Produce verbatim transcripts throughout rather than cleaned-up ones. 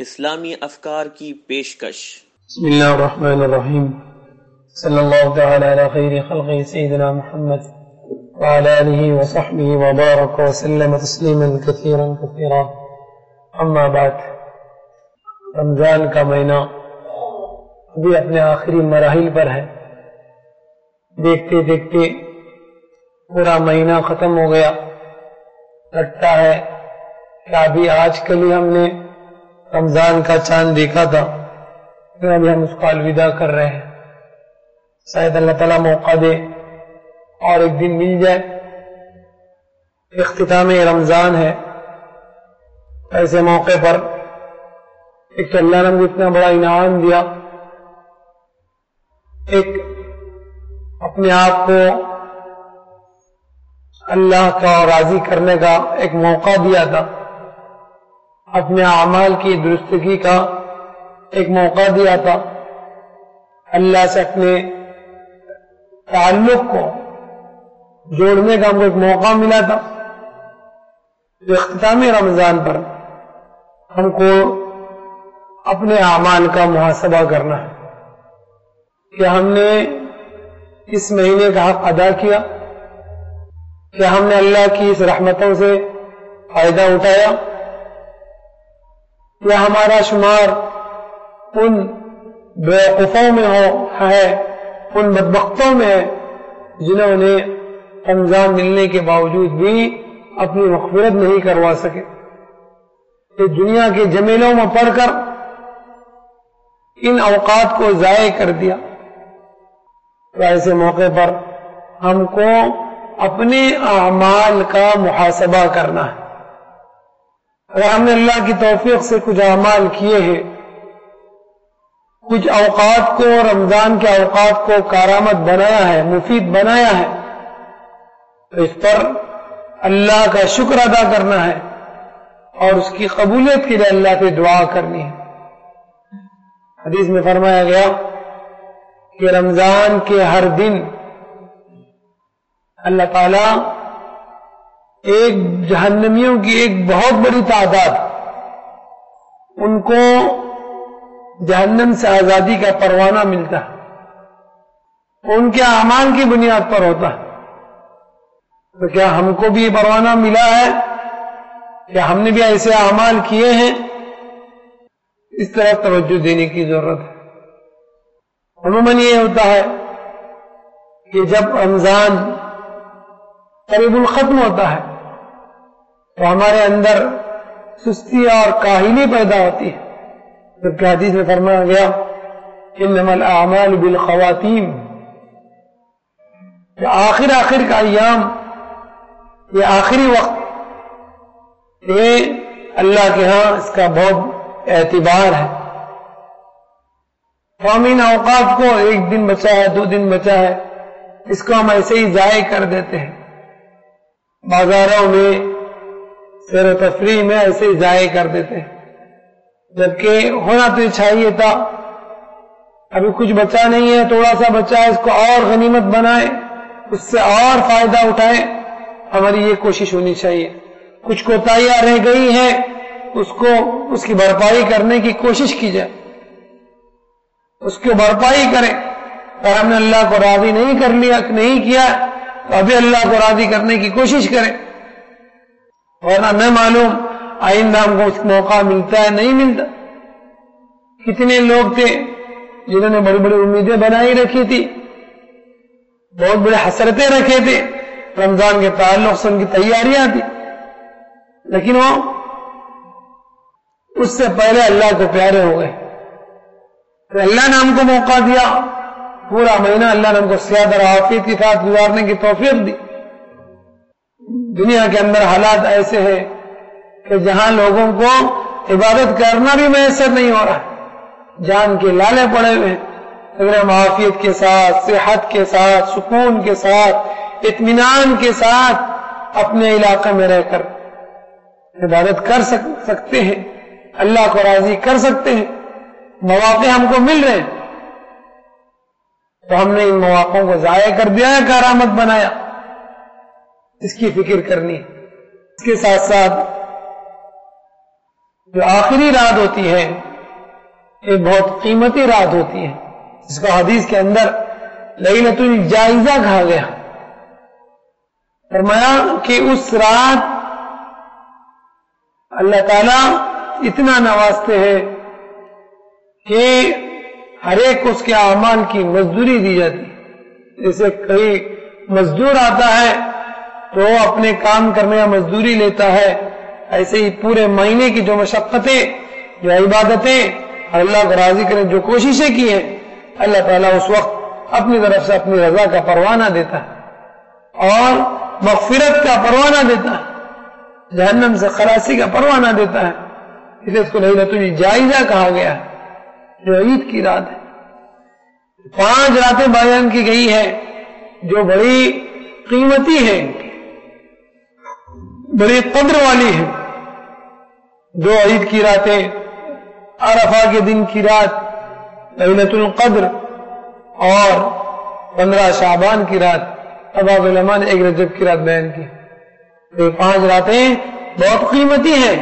اسلامی افکار کی پیشکش۔ بسم اللہ الرحمن الرحیم، صلی اللہ تعالی علی خیر خلق سیدنا محمد وعلى آلہ وصحبہ وبارک وسلم تسلیما کثیرا کثیرا، اما بعد۔ رمضان کا مہینہ ابھی اپنے آخری مراحل پر ہے، دیکھتے دیکھتے پورا مہینہ ختم ہو گیا۔ لگتا ہے کہ ابھی آج کل ہی ہم نے رمضان کا چاند دیکھا تھا، پھر ابھی ہم اس کو الوداع کر رہے ہیں۔ شاید اللہ تعالیٰ موقع دے اور ایک دن مل جائے۔ اختتام رمضان ہے، ایسے موقع پر ایک تو اللہ نے ہم کو اتنا بڑا انعام دیا، ایک اپنے آپ کو اللہ کا راضی کرنے کا ایک موقع دیا تھا، اپنے اعمال کی درستگی کا ایک موقع دیا تھا، اللہ سے اپنے تعلق کو جوڑنے کا ہم کو ایک موقع ملا تھا۔ اختتام رمضان پر ہم کو اپنے اعمال کا محاسبہ کرنا ہے کہ ہم نے اس مہینے کا حق ادا کیا، کہ ہم نے اللہ کی اس رحمتوں سے فائدہ اٹھایا، یا ہمارا شمار ان بیوقوفوں میں ہو ہے، ان بدبختوں میں ہے جنہوں نے رمضان ملنے کے باوجود بھی اپنی مغفرت نہیں کروا سکے، کہ دنیا کے جمیلوں میں پڑھ کر ان اوقات کو ضائع کر دیا۔ تو ایسے موقع پر ہم کو اپنے اعمال کا محاسبہ کرنا ہے۔ اگر ہم نے اللہ کی توفیق سے کچھ اعمال کیے ہیں، کچھ اوقات کو، رمضان کے اوقات کو کارآمد بنایا ہے، مفید بنایا ہے، تو اس پر اللہ کا شکر ادا کرنا ہے اور اس کی قبولیت کے لیے اللہ سے دعا کرنی ہے۔ حدیث میں فرمایا گیا کہ رمضان کے ہر دن اللہ تعالی ایک جہنمیوں کی ایک بہت بڑی تعداد ان کو جہنم سے آزادی کا پروانہ ملتا ہے، ان کے اعمال کی بنیاد پر ہوتا ہے۔ تو کیا ہم کو بھی یہ پروانہ ملا ہے؟ کیا ہم نے بھی ایسے اعمال کیے ہیں؟ اس طرح توجہ دینے کی ضرورت ہے۔ عموماً یہ ہوتا ہے کہ جب رمضان قریب الختم ہوتا ہے تو ہمارے اندر سستی اور کاہلی پیدا ہوتی ہے، جبکہ حدیث میں فرمایا گیا انما الاعمال بالخواتیم، کہ آخر آخر کا ایام، یہ آخری وقت، یہ اللہ کے ہاں اس کا بہت اعتبار ہے۔ ہم ان اوقات کو، ایک دن بچا ہے، دو دن بچا ہے، اس کو ہم ایسے ہی ضائع کر دیتے ہیں، بازاروں میں، سیر و تفریح میں ایسے ہی ضائع کر دیتے ہیں، جبکہ ہونا تو چاہیے تھا ابھی کچھ بچا نہیں ہے، تھوڑا سا بچا ہے، اس کو اور غنیمت بنائے، اس سے اور فائدہ اٹھائے، ہماری یہ کوشش ہونی چاہیے۔ کچھ کوتاہیاں رہ گئی ہیں، اس کو اس کی بھرپائی کرنے کی کوشش کی جائے، اس کی بھرپائی کریں۔ اگر ہم نے اللہ کو راضی نہیں کر لیا نہیں کیا تو ابھی اللہ کو راضی کرنے کی کوشش کریں، ورنہ نہ معلوم آئندہ ہم کو اس موقع ملتا ہے نہیں ملتا۔ کتنے لوگ تھے جنہوں نے بڑی بڑی امیدیں بنائی رکھی تھی، بہت بڑے حسرتیں رکھے تھے، رمضان کے تعلق سے ان کی تیاریاں تھی، لیکن وہ اس سے پہلے اللہ کو پیارے ہو گئے۔ تو اللہ نے ہم کو موقع دیا، پورا مہینہ اللہ نے ہم کو صحت اور عافیت کے ساتھ گزارنے کی توفیق دی۔ دنیا کے اندر حالات ایسے ہیں کہ جہاں لوگوں کو عبادت کرنا بھی میسر نہیں ہو رہا، جان کے لالے پڑے ہوئے ہیں، اگر ہم عافیت کے ساتھ، صحت کے ساتھ، سکون کے ساتھ، اطمینان کے ساتھ اپنے علاقے میں رہ کر عبادت کر سکتے ہیں، اللہ کو راضی کر سکتے ہیں، مواقع ہم کو مل رہے ہیں، تو ہم نے ان مواقعوں کو ضائع کر دیا ہے، کارآمد بنایا، اس کی فکر کرنی ہے۔ اس کے ساتھ ساتھ جو آخری رات ہوتی ہے یہ بہت قیمتی رات ہوتی ہے، جس کو حدیث کے اندر لیلۃ الجائزہ کہا گیا۔ فرمایا کہ اس رات اللہ تعالیٰ اتنا نوازتے ہیں کہ ہر ایک اس کے اعمال کی مزدوری دی جاتی ہے۔ جیسے کوئی مزدور آتا ہے تو وہ اپنے کام کرنے کا مزدوری لیتا ہے، ایسے ہی پورے مہینے کی جو مشقتیں، جو عبادتیں اللہ کو راضی کرنے جو کوششیں کی ہیں، اللہ تعالیٰ اس وقت اپنی طرف سے اپنی رضا کا پروانہ دیتا ہے اور مغفرت کا پروانہ دیتا ہے، جہنم سے خلاصی کا پروانہ دیتا ہے۔ اسے اس کو لیلۃ الجائزہ کہا گیا ہے، جو عید کی رات ہے۔ پانچ راتیں بیان کی گئی ہے جو بڑی قیمتی ہیں، بڑی قدر والی ہیں۔ دو عید کی راتیں، عرفہ کے دن کی رات لیلۃ القدر اور پندرہ شعبان کی رات، اب آپ علماء نے ایک رجب کی رات بیان کی۔ یہ پانچ راتیں بہت قیمتی ہیں،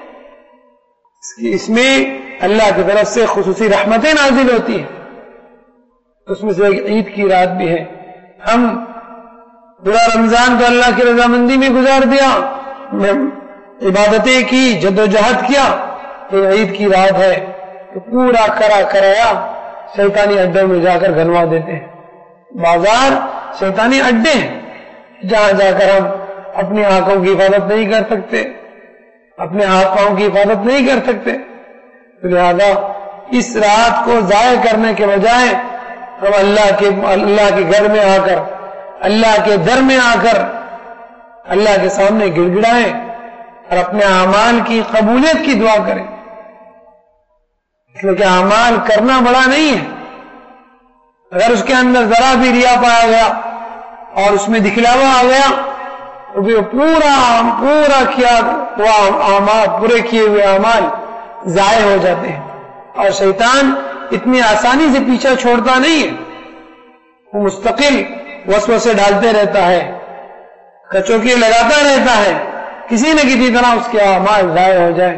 اس میں اللہ کی طرف سے خصوصی رحمتیں نازل ہوتی ہیں، اس میں سے ایک عید کی رات بھی ہے۔ ہم پورا رمضان کو اللہ کی رضامندی میں گزار دیا، عبادتیں کی، جد و جہد کیا، تو عید کی رات ہے تو پورا کرا کرایا شیطانی اڈوں میں جا کر گنوا دیتے ہیں۔ بازار شیطانی اڈے ہیں جہاں جا کر ہم اپنی آنکھوں کی حفاظت نہیں کر سکتے، اپنے ہاتھ پاؤں کی حفاظت نہیں کر سکتے، لہذا اس رات کو ضائع کرنے کے بجائے ہم اللہ کے اللہ کے گھر میں آ کر، اللہ کے در میں آ کر اللہ کے سامنے گڑ گڑائیں اور اپنے اعمال کی قبولیت کی دعا کریں، کیونکہ اعمال کرنا بڑا نہیں ہے۔ اگر اس کے اندر ذرا بھی ریا پایا گیا اور اس میں دکھلاوا آ گیا تو بھی پورا پورا کیا ہوا اعمال، پورے کیے ہوئے اعمال ضائع ہو جاتے ہیں، اور شیطان اتنی آسانی سے پیچھا چھوڑتا نہیں ہے، وہ مستقل وسوسے ڈالتے رہتا ہے، کچوکے لگاتا رہتا ہے، کسی نہ کسی طرح اس کے اعمال ضائع ہو جائے۔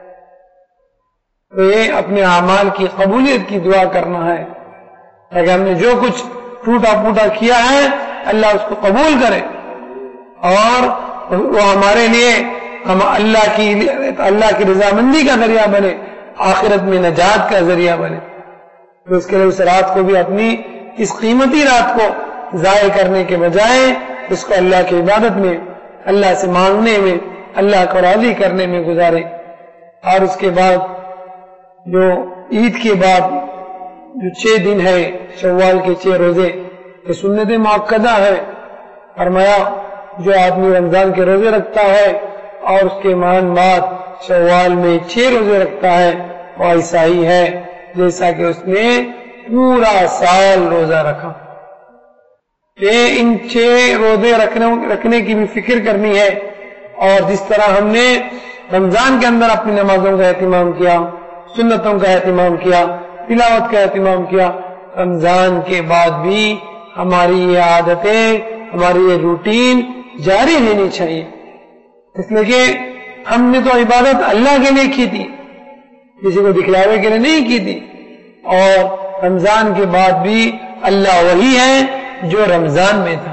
تو یہ اپنے اعمال کی قبولیت کی دعا کرنا ہے تاکہ ہم نے جو کچھ ٹوٹا پوٹا کیا ہے اللہ اس کو قبول کرے اور وہ ہمارے لیے ہم اللہ کی اللہ کی رضامندی کا ذریعہ بنے، آخرت میں نجات کا ذریعہ بنے۔ تو اس کے لیے اس رات کو بھی اپنی اس قیمتی رات کو ضائع کرنے کے بجائے اس کو اللہ کی عبادت میں، اللہ سے مانگنے میں، اللہ کو راضی کرنے میں گزارے۔ اور اس کے بعد جو عید کے بعد جو چھ دن ہے شوال کے چھ روزے، یہ سنت مؤکدہ ہے۔ فرمایا جو آدمی رمضان کے روزے رکھتا ہے اور اس کے مان بعد شوال میں چھ روزے رکھتا ہے وہ ایسا ہی ہے جیسا کہ اس نے پورا سال روزہ رکھا۔ کہ ان چھ روزے رکھنے رکھنے کی بھی فکر کرنی ہے، اور جس طرح ہم نے رمضان کے اندر اپنی نمازوں کا اہتمام کیا، سنتوں کا اہتمام کیا، تلاوت کا اہتمام کیا، رمضان کے بعد بھی ہماری یہ عادتیں، ہماری یہ روٹین جاری رہنی چاہیے، اس لیے کہ ہم نے تو عبادت اللہ کے لیے کی تھی، کسی کو دکھلاوے کے لیے نہیں کی تھی، اور رمضان کے بعد بھی اللہ وہی ہے جو رمضان میں تھا۔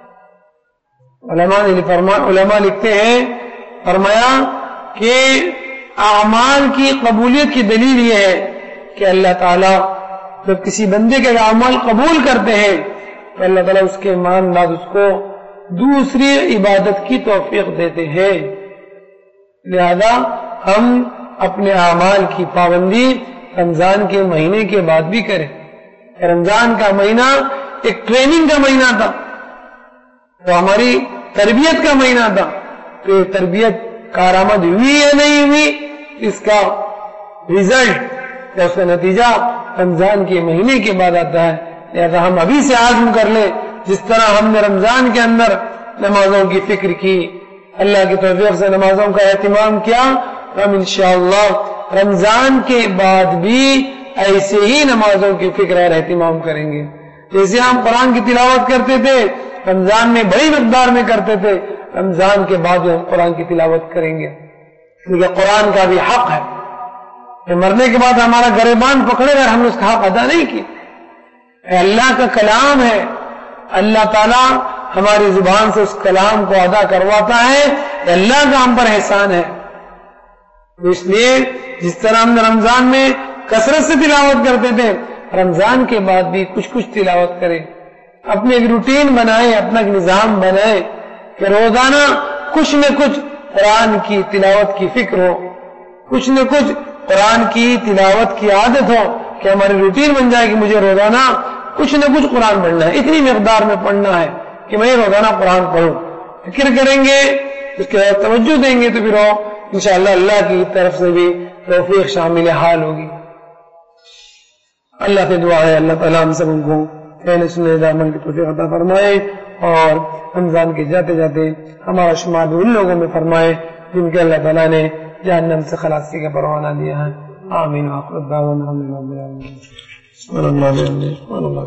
علماء نے فرمایا، علماء لکھتے ہیں، فرمایا کہ اعمال کی قبولیت کی دلیل یہ ہے کہ اللہ تعالیٰ جب کسی بندے کے اعمال قبول کرتے ہیں تو اللہ تعالیٰ اس کے مان بعد اس کو دوسری عبادت کی توفیق دیتے ہیں۔ لہذا ہم اپنے اعمال کی پابندی رمضان کے مہینے کے بعد بھی کریں۔ رمضان کا مہینہ ایک ٹریننگ کا مہینہ تھا، تو ہماری تربیت کا مہینہ تھا، تو یہ تربیت کارآمد ہوئی یا نہیں ہوئی، اس کا ریزلٹ یا اس کا نتیجہ رمضان کے مہینے کے بعد آتا ہے۔ لہذا ہم ابھی سے عزم کر لیں، جس طرح ہم نے رمضان کے اندر نمازوں کی فکر کی، اللہ کی توفیق سے نمازوں کا اہتمام کیا، ہم انشاءاللہ رمضان کے بعد بھی ایسے ہی نمازوں کی فکر اور اہتمام کریں گے۔ جیسے ہم قرآن کی تلاوت کرتے تھے رمضان میں بڑی مقدار میں کرتے تھے، رمضان کے بعد ہم قرآن کی تلاوت کریں گے، کیونکہ قرآن کا بھی حق ہے کہ مرنے کے بعد ہمارا گریبان پکڑے گا، ہم نے اس کا حق ادا نہیں کیا۔ اللہ کا کلام ہے، اللہ تعالیٰ ہماری زبان سے اس کلام کو ادا کرواتا ہے، اللہ کا ہم پر احسان ہے۔ اس لیے جس طرح ہم رمضان میں کثرت سے تلاوت کرتے تھے، رمضان کے بعد بھی کچھ کچھ تلاوت کریں، اپنے ایک روٹین بنائیں، اپنا ایک نظام بنائیں کہ روزانہ کچھ نہ کچھ قرآن کی تلاوت کی فکر ہو، کچھ نہ کچھ قرآن کی تلاوت کی عادت ہو، کہ ہماری روٹین بن جائے کہ مجھے روزانہ کچھ نہ کچھ قرآن پڑھنا ہے، اتنی مقدار میں پڑھنا ہے کہ میں روزانہ قرآن پڑھوں۔ فکر کریں گے، اس کے بعد توجہ دیں گے تو پھر وہ انشاءاللہ اللہ کی طرف سے بھی توفیق شامل حال ہوگی۔ اللہ سے دعا ہے اللہ تعالیٰ ہم سب کو کہنے سننے دامن کی توفیق عطا فرمائے، اور رمضان کے جاتے جاتے ہمارا شمار بھی ان لوگوں میں فرمائے جن کے اللہ تعالیٰ نے جہنم سے خلاصی کا پروانہ دیا ہے۔ آمین۔ وآخر دعوانا الحمد للہ رب العالمین۔